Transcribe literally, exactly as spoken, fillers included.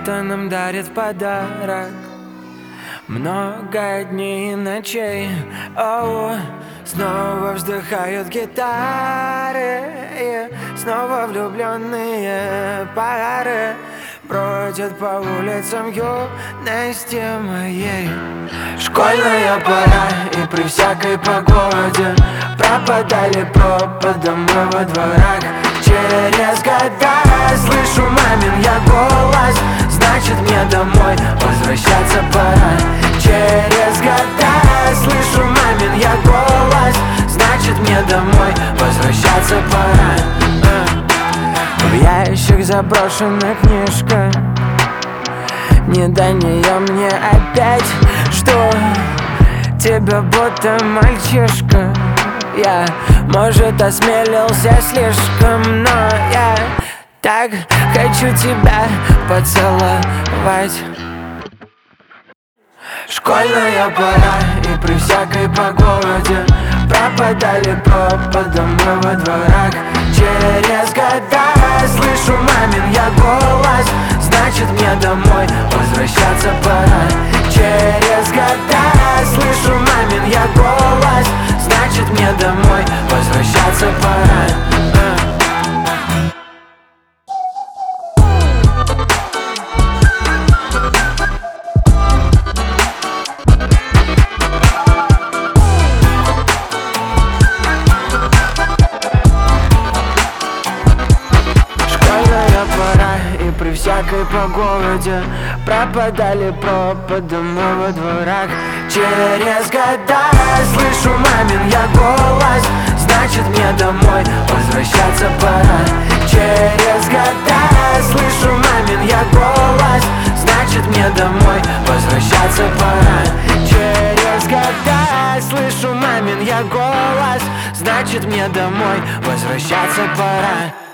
будто нам дарит в подарок. Много дней и ночей, оу, снова вздыхают гитары, и снова влюбленные пары бродят по улицам юности моей. Школьная пора, и при всякой погоде пропадали пропадом мы во дворах. Через года слышу мамин я голос, значит мне домой возвращаться пора. Через года слышу мамин я голос, значит мне домой возвращаться пора. В ящик заброшена книжка, не до нее мне опять. Что тебя будто мальчишка, я, может, осмелился слишком, но я так хочу тебя поцеловать. Школьная пора, и при всякой погоде пропадали пропадом мы во дворах. Через года слышу мамин я голос, значит мне домой возвращаться пора. Через года слышу мамин я голос, значит мне домой возвращаться пора. При всякой погоде пропадали пропадом мы во дворах. Через года слышу мамин я голос, значит мне домой возвращаться пора. Через года слышу мамин я голос, значит мне домой возвращаться пора. Через года слышу мамин я голос, значит мне домой возвращаться пора.